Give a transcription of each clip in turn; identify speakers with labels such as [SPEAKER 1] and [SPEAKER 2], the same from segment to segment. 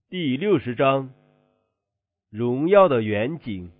[SPEAKER 1] 第60章，荣耀的远景。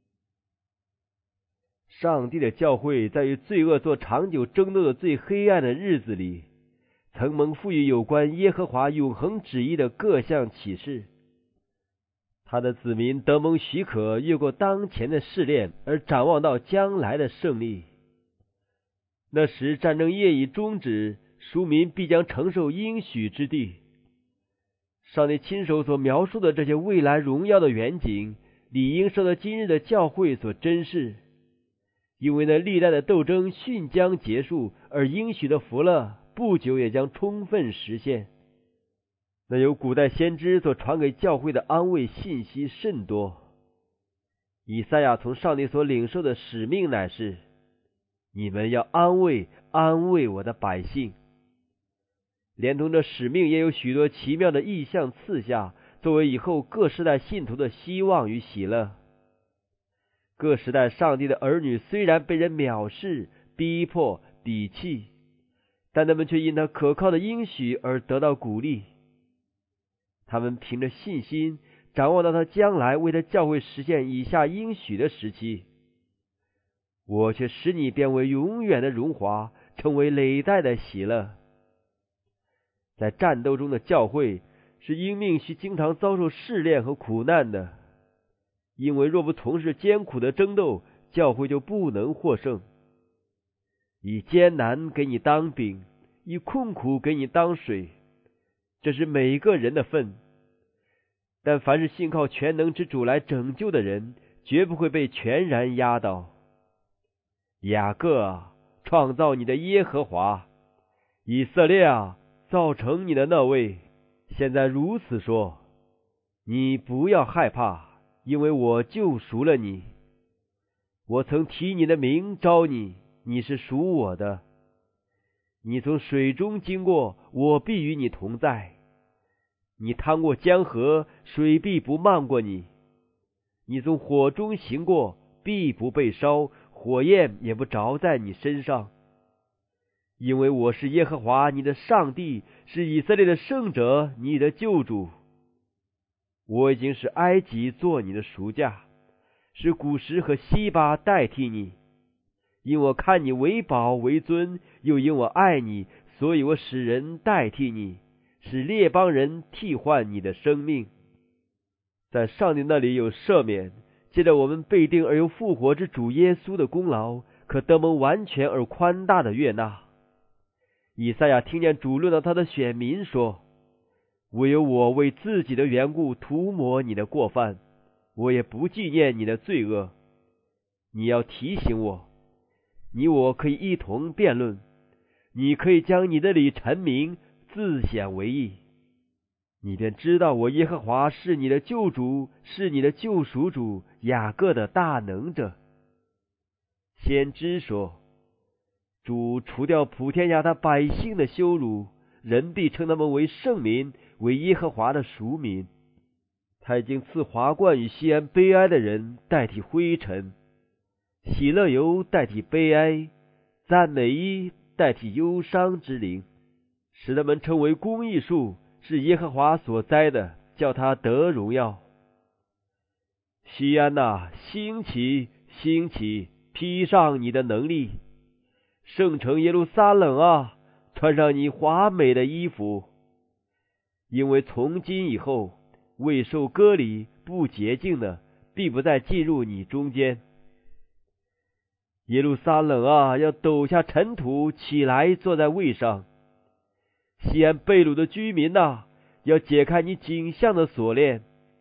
[SPEAKER 1] 上帝的教会在与罪恶做长久争斗的最黑暗的日子里，曾蒙赋予有关耶和华永恒旨意的各项启示。他的子民得蒙许可越过当前的试炼，而展望到将来的胜利。那时战争业已终止，赎民必将承受应许之地。上帝亲手所描述的这些未来荣耀的远景，理应受到今日的教会所珍视，因为那历代的斗争迅将结束，而应许的福乐不久也将充分实现。那由古代先知所传给教会的安慰信息甚多。以赛亚从上帝所领受的使命乃是：你们要安慰我的百姓。连同这使命也有许多奇妙的意象赐下，作为以后各世代信徒的希望与喜乐。各时代上帝的儿女虽然被人藐视、逼迫、鄙弃，但他们却因他可靠的应许而得到鼓励。他们凭着信心展望到他将来为他教会实现以下应许的时期。我却使你变为永远的荣华，成为累代的喜乐。在战斗中的教会是因命需经常遭受试炼和苦难的，因为若不从事艰苦的争斗，教会就不能获胜。以艰难给你当饼，以困苦给你当水，这是每个人的份。但凡是信靠全能之主来拯救的人，绝不会被全然压倒。雅各啊，创造你的耶和华；以色列啊，造成你的那位，现在如此说：你不要害怕，因为我救赎了你。我曾提你的名招你，你是属我的。你从水中经过，我必与你同在。你趟过江河，水必不漫过你。你从火中行过，必不被烧，火焰也不着在你身上。因为我是耶和华你的上帝，是以色列的圣者，你的救主。我已经使埃及做你的赎价，使古时和西巴代替你。因我看你为宝为尊，又因我爱你，所以我使人代替你，使列邦人替换你的生命。在上帝那里有赦免，借着我们被定而又复活之主耶稣的功劳，可得蒙完全而宽大的悦纳。以赛亚听见主论到他的选民说：唯有我为自己的缘故涂抹你的过犯，我也不纪念你的罪恶。你要提醒我，你我可以一同辩论，你可以将你的理陈明，自显为义。你便知道我耶和华是你的救主，是你的救赎主，雅各的大能者。先知说：主除掉普天下他百姓的羞辱，人必称他们为圣民，为耶和华的赎民。他已经赐华冠与西安悲哀的人代替灰尘，喜乐油代替悲哀，赞美衣代替忧伤之灵，使他们称为公义树，是耶和华所栽的，叫他得荣耀。西安哪，兴起兴起，披上你的能力。圣城耶路撒冷啊，穿上你华美的衣服。因为从今以后，未受割礼不洁净的，必不再进入你中间。耶路撒冷啊，要抖下尘土，起来坐在位上。西安被掳的居民啊，要解开你颈项的锁链。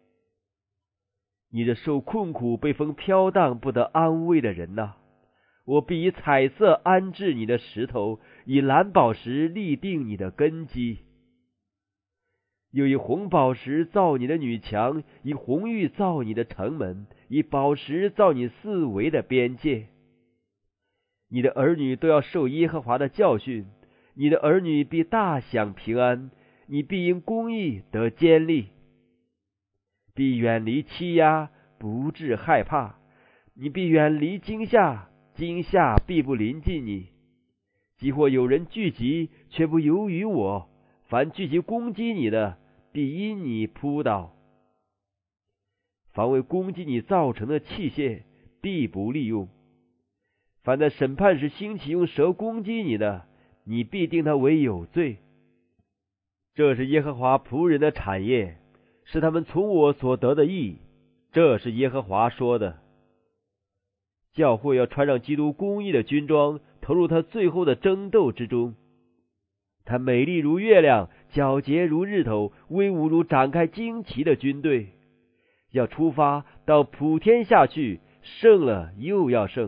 [SPEAKER 1] 你这受困苦被风飘荡不得安慰的人啊，我必以彩色安置你的石头，以蓝宝石立定你的根基。又以红宝石造你的女墙，以红玉造你的城门，以宝石造你四围的边界。你的儿女都要受耶和华的教训，你的儿女必大享平安，你必因公义得坚立，必远离欺压，不致害怕。你必远离惊吓，惊吓必不临近你。即或有人聚集，却不由于我；凡聚集攻击你的， 必因你扑倒。凡为攻击你造成的器械，必不利用。凡在审判时兴起用舌攻击你的，你必定他为有罪。这是耶和华仆人的产业，是他们从我所得的义。这是耶和华说的。教会要穿上基督公义的军装，投入他最后的争斗之中。他美丽如月亮，皎洁如日头，威武如展开旌旗的军队。要出发到普天下去，胜了又要胜。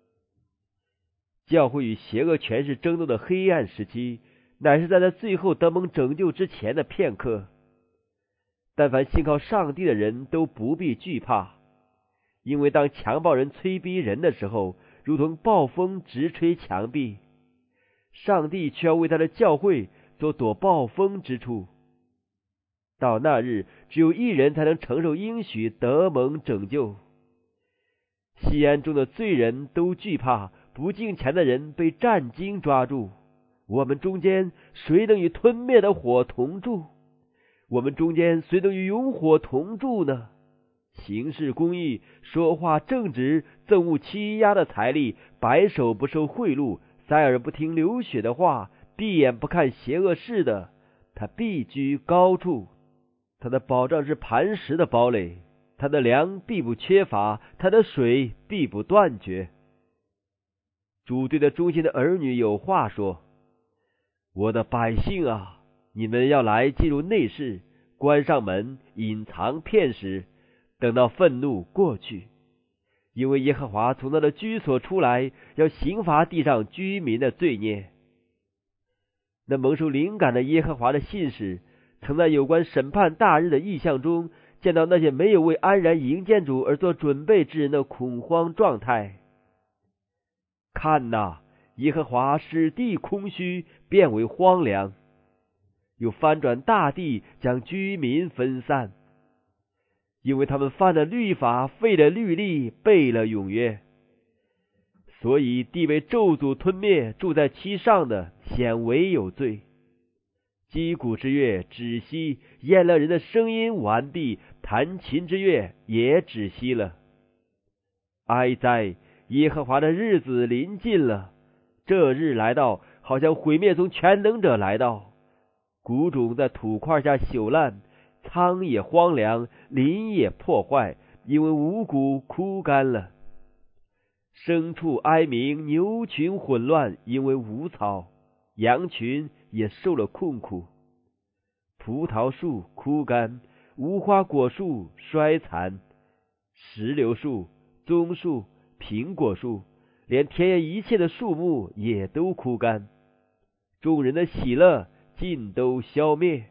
[SPEAKER 1] 教会与邪恶权势争斗的黑暗时期，乃是在他最后得蒙拯救之前的片刻。但凡信靠上帝的人都不必惧怕，因为当强暴人催逼人的时候，如同暴风直吹墙壁，上帝却要为他的教会做躲暴风之处。到那日，只有一人才能承受应许得蒙拯救。西安中的罪人都惧怕，不敬虔的人被战惊抓住。我们中间谁能与吞灭的火同住？我们中间谁能与永火同住呢？行事公义，说话正直，憎恶欺压的财力，白手不受贿赂，塞耳不听流血的话，闭眼不看邪恶事的，他必居高处。他的保障是磐石的堡垒，他的粮必不缺乏，他的水必不断绝。主对着忠心的儿女有话说：我的百姓啊，你们要来进入内室，关上门，隐藏片时，等到愤怒过去。因为耶和华从他的居所出来，要刑罚地上居民的罪孽。那蒙受灵感的耶和华的信使，曾在有关审判大日的异象中，见到那些没有为安然迎见主而做准备之人的恐慌状态。看哪，耶和华使地空虚，变为荒凉，又翻转大地，将居民分散。因为他们犯了律法，废了律例，背了永约，所以地为咒诅吞灭，住在其上的显为有罪。击鼓之乐止息，宴乐人的声音完毕，弹琴之乐也止息了。哀哉！耶和华的日子临近了，这日来到，好像毁灭从全能者来到。谷种在土块下朽烂，仓也荒凉，林也破坏，因为五谷枯干了。牲畜哀鸣，牛群混乱，因为无草，羊群也受了困苦。葡萄树枯干，无花果树衰残，石榴树、棕树、苹果树，连田野一切的树木也都枯干，众人的喜乐尽都消灭。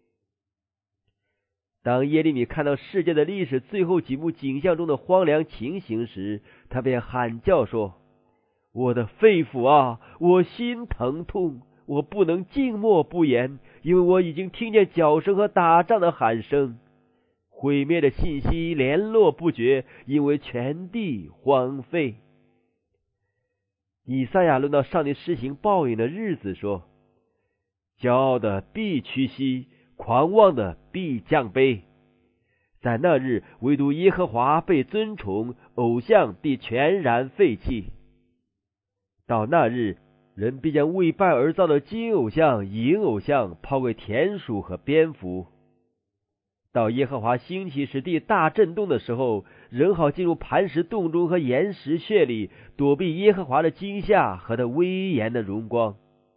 [SPEAKER 1] 当耶利米看到世界的历史最后几幕景象中的荒凉情形时，他便喊叫说：我的肺腑啊，我心疼痛，我不能静默不言，因为我已经听见脚声和打仗的喊声。毁灭的信息联络不绝，因为全地荒废。以赛亚论到上帝施行报应的日子说：骄傲的必屈膝，狂妄的必降卑。在那日，唯独耶和华被尊崇，偶像必全然废弃。到那日，人必将为拜而造的金偶像、银偶像抛给田鼠和蝙蝠。到耶和华兴起使地大震动的时候，人好进入磐石洞中和岩石穴里，躲避耶和华的惊吓和他威严的荣光。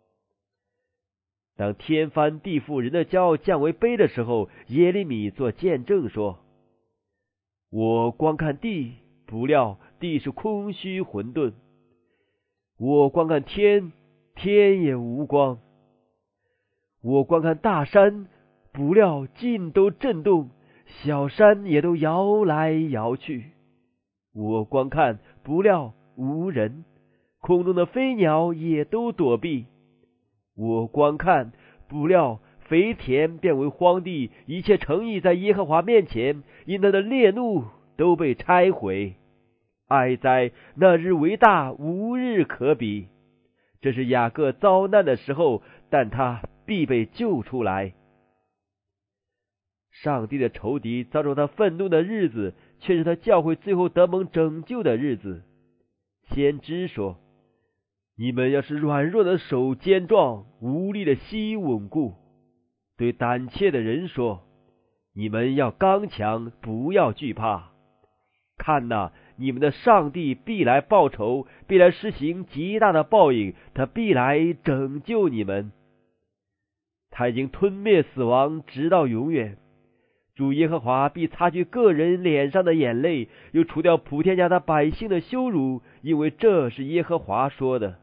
[SPEAKER 1] 当天翻地覆，人的骄傲降为卑的时候，耶利米做见证说：我观看地，不料地是空虚混沌；我观看天，天也无光；我观看大山，不料尽都震动，小山也都摇来摇去。我观看，不料无人，空中的飞鸟也都躲避。我观看，不料肥田变为荒地，一切诚意在耶和华面前，因他的烈怒都被拆毁。哀哉！那日为大，无日可比。这是雅各遭难的时候，但他必被救出来。 上帝的仇敌遭受他愤怒的日子，却是他教会最后得蒙拯救的日子。先知说：你们要是软弱的手坚壮，无力的膝稳固。对胆怯的人说：你们要刚强，不要惧怕。看哪，你们的上帝必来报仇，必来施行极大的报应，他必来拯救你们。他已经吞灭死亡，直到永远。主耶和华必擦去个人脸上的眼泪，又除掉普天下的百姓的羞辱，因为这是耶和华说的。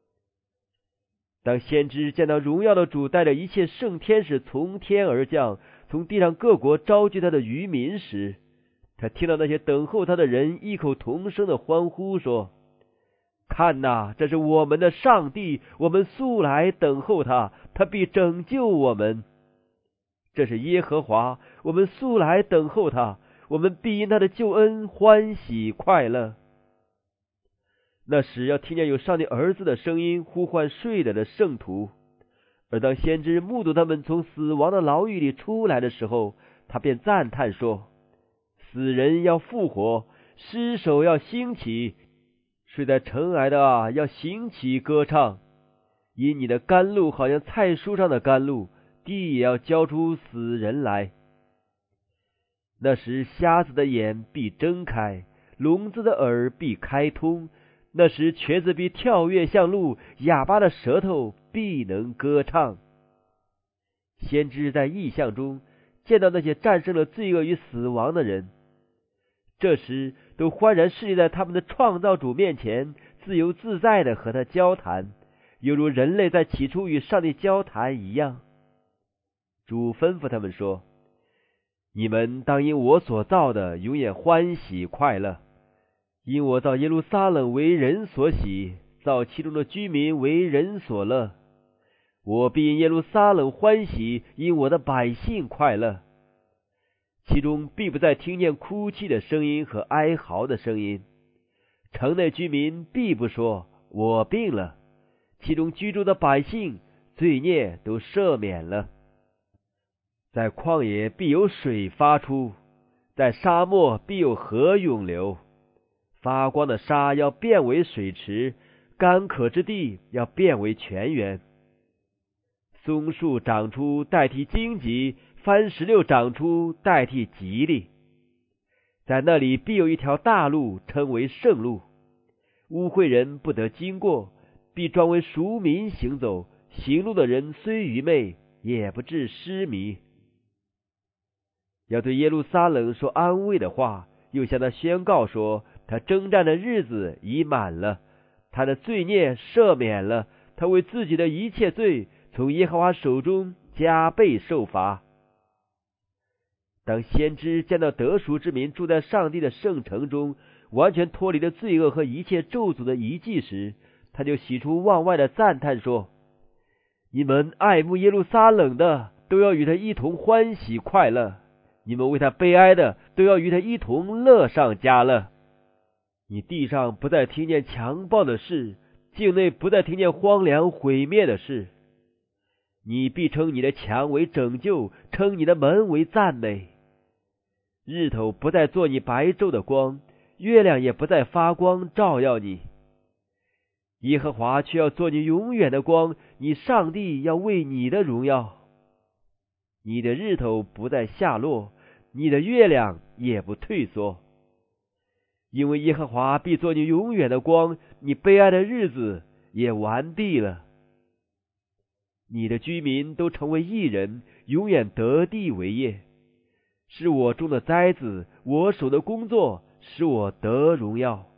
[SPEAKER 1] 当先知见到荣耀的主带着一切圣天使从天而降，从地上各国招聚他的渔民时，他听到那些等候他的人异口同声的欢呼说：看哪，这是我们的上帝，我们素来等候他，他必拯救我们。这是耶和华，我们素来等候他，我们必因他的救恩欢喜快乐。那时要听见有上帝儿子的声音呼唤睡了的圣徒，而当先知目睹他们从死亡的牢狱里出来的时候，他便赞叹说：死人要复活，尸首要兴起，睡在尘埃的啊，要兴起歌唱。因你的甘露好像菜蔬上的甘露，地也要交出死人来。那时瞎子的眼必睁开，聋子的耳必开通。那时瘸子必跳跃向路，哑巴的舌头必能歌唱。先知在异象中见到那些战胜了罪恶与死亡的人，这时都欢然侍立在他们的创造主面前，自由自在地和他交谈，犹如人类在起初与上帝交谈一样。主吩咐他们说：你们当因我所造的永远欢喜快乐，因我造耶路撒冷为人所喜，造其中的居民为人所乐。我必因耶路撒冷欢喜，因我的百姓快乐。其中必不再听见哭泣的声音和哀嚎的声音，城内居民必不说我病了，其中居住的百姓罪孽都赦免了。在旷野必有水发出，在沙漠必有河涌流。发光的沙要变为水池，干渴之地要变为泉源。松树长出代替荆棘，番石榴长出代替吉利。在那里必有一条大路，称为圣路，污秽人不得经过，必专为赎民行走。行路的人虽愚昧，也不致失迷。要对耶路撒冷说安慰的话，又向他宣告说，他征战的日子已满了，他的罪孽赦免了，他为自己的一切罪从耶和华手中加倍受罚。当先知见到得赎之民住在上帝的圣城中，完全脱离了罪恶和一切咒诅的遗迹时，他就喜出望外的赞叹说：你们爱慕耶路撒冷的，都要与他一同欢喜快乐，你们为他悲哀的，都要与他一同乐上加乐。你地上不再听见强暴的事，境内不再听见荒凉毁灭的事。你必称你的墙为拯救，称你的门为赞美。日头不再做你白昼的光，月亮也不再发光照耀你。耶和华却要做你永远的光，你上帝要为你的荣耀。你的日头不再下落，你的月亮也不退缩。因为耶和华必做你永远的光，你悲哀的日子也完毕了。你的居民都成为义人，永远得地为业。是我种的栽子，我手的工作，使我得荣耀。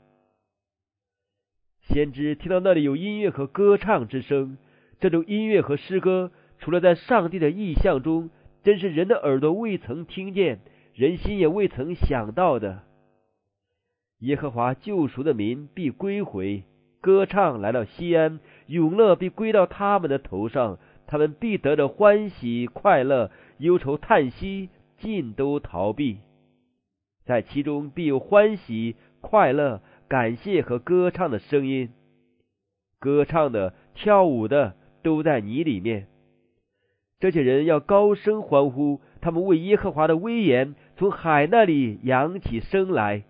[SPEAKER 1] 先知听到那里有音乐和歌唱之声，这种音乐和诗歌，除了在上帝的意象中，真是人的耳朵未曾听见，人心也未曾想到的。耶和华救赎的民必归回，歌唱来到西安，永乐必归到他们的头上，他们必得着欢喜快乐，忧愁叹息尽都逃避。在其中必有欢喜快乐感谢和歌唱的声音，歌唱的跳舞的都在你里面。这些人要高声欢呼， 他们为耶和华的威严从海那里扬起声来。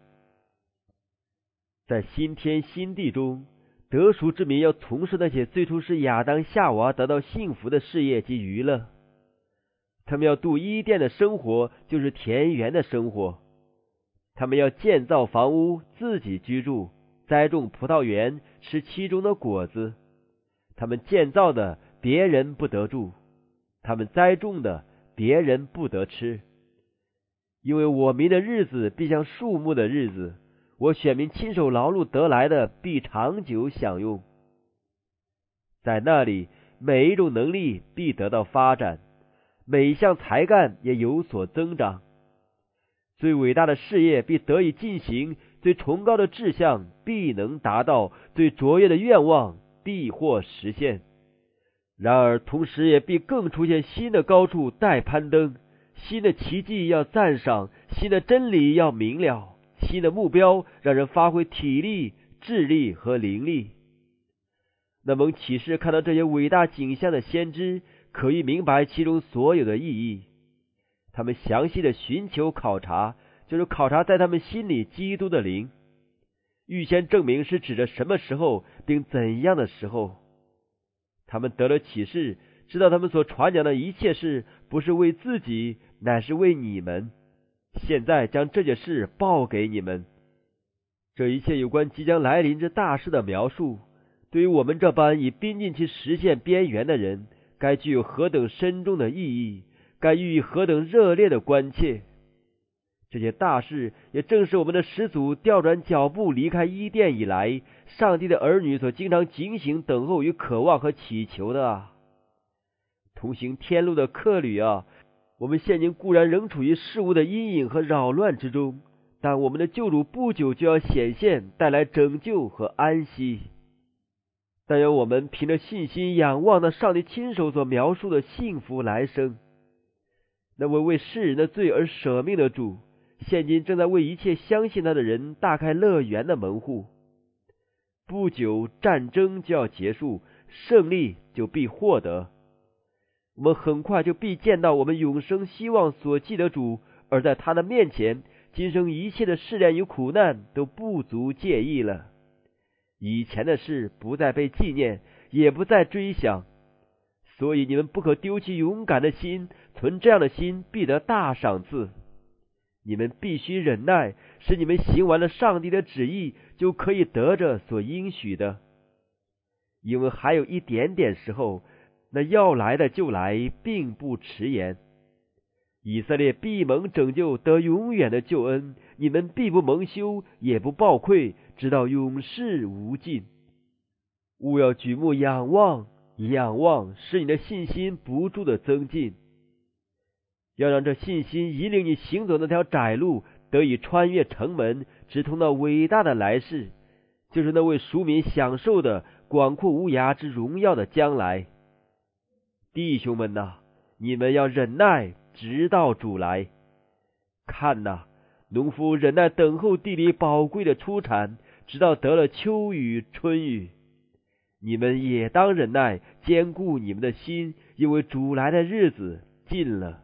[SPEAKER 1] 在新天新地中，得赎之民要从事那些最初是亚当夏娃得到幸福的事业及娱乐。他们要度伊甸的生活，就是田园的生活。他们要建造房屋，自己居住，栽种葡萄园，吃其中的果子。他们建造的，别人不得住；他们栽种的，别人不得吃。因为我民的日子必像树木的日子，我选民亲手劳碌得来的必长久享用。在那里，每一种能力必得到发展，每一项才干也有所增长。最伟大的事业必得以进行，最崇高的志向必能达到，最卓越的愿望必或实现。然而同时也必更出现新的高处待攀登，新的奇迹要赞赏，新的真理要明了，新的目标让人发挥体力、智力和灵力。那蒙启示看到这些伟大景象的先知，可以明白其中所有的意义。他们详细的寻求考察，就是考察在他们心里基督的灵，预先证明是指着什么时候并怎样的时候。他们得了启示，知道他们所传讲的一切事不是为自己，乃是为你们。现在将这件事报给你们。这一切有关即将来临之大事的描述，对于我们这般已逼近其实现边缘的人，该具有何等深重的意义，该予以何等热烈的关切。这些大事也正是我们的始祖调转脚步离开伊甸以来，上帝的儿女所经常警醒等候与渴望和祈求的啊！同行天路的客旅啊，我们现今固然仍处于事物的阴影和扰乱之中，但我们的救主不久就要显现，带来拯救和安息。但愿我们凭着信心仰望那上帝亲手所描述的幸福来生。那位为世人的罪而舍命的主，现今正在为一切相信他的人大开乐园的门户。不久战争就要结束，胜利就必获得。我们很快就必见到我们永生希望所记的主，而在他的面前，今生一切的试炼与苦难都不足介意了。以前的事不再被纪念，也不再追想，所以你们不可丢弃勇敢的心，存这样的心必得大赏赐。你们必须忍耐，使你们行完了上帝的旨意，就可以得着所应许的。因为还有一点点时候，那要来的就来，并不迟延。以色列必蒙拯救，得永远的救恩，你们必不蒙羞，也不抱愧，直到永世无尽。务要举目仰望，仰望，使你的信心不住的增进。要让这信心引领你行走那条窄路，得以穿越城门，直通到伟大的来世，就是那位赎民享受的广阔无涯之荣耀的将来。弟兄们哪，你们要忍耐，直到主来。看哪，农夫忍耐等候地里宝贵的出产，直到得了秋雨春雨。你们也当忍耐，坚固你们的心，因为主来的日子近了。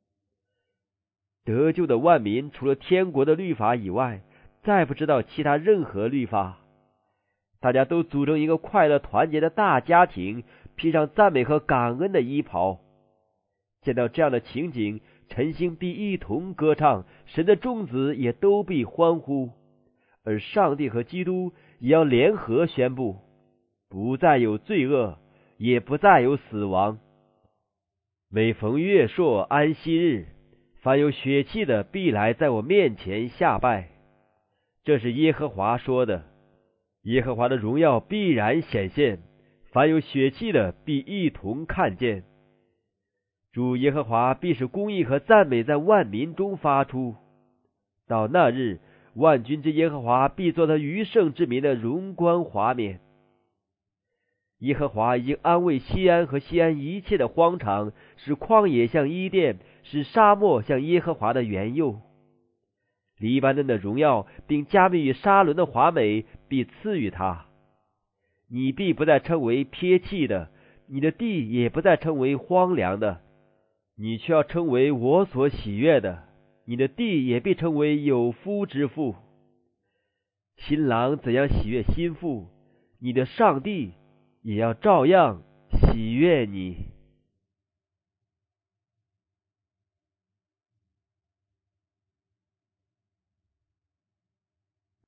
[SPEAKER 1] 得救的万民除了天国的律法以外，再不知道其他任何律法。大家都组成一个快乐团结的大家庭，披上赞美和感恩的衣袍。见到这样的情景，晨星必一同歌唱，神的众子也都必欢呼，而上帝和基督也要联合宣布，不再有罪恶，也不再有死亡。每逢月朔安息日，凡有血气的必来在我面前下拜。这是耶和华说的。耶和华的荣耀必然显现，凡有血气的必一同看见。主耶和华必使公义和赞美在万民中发出。到那日，万军之耶和华必做他余剩之民的荣光华冕。耶和华已经安慰西安和西安一切的荒场，使旷野像伊甸，使沙漠像耶和华的园囿。黎巴嫩的荣耀并加密与沙伦的华美必赐予他。你必不再称为撇弃的，你的地也不再称为荒凉的。 你却要称为我所喜悦的，你的地也被称为有夫之妇。新郎怎样喜悦新妇，你的上帝也要照样喜悦你。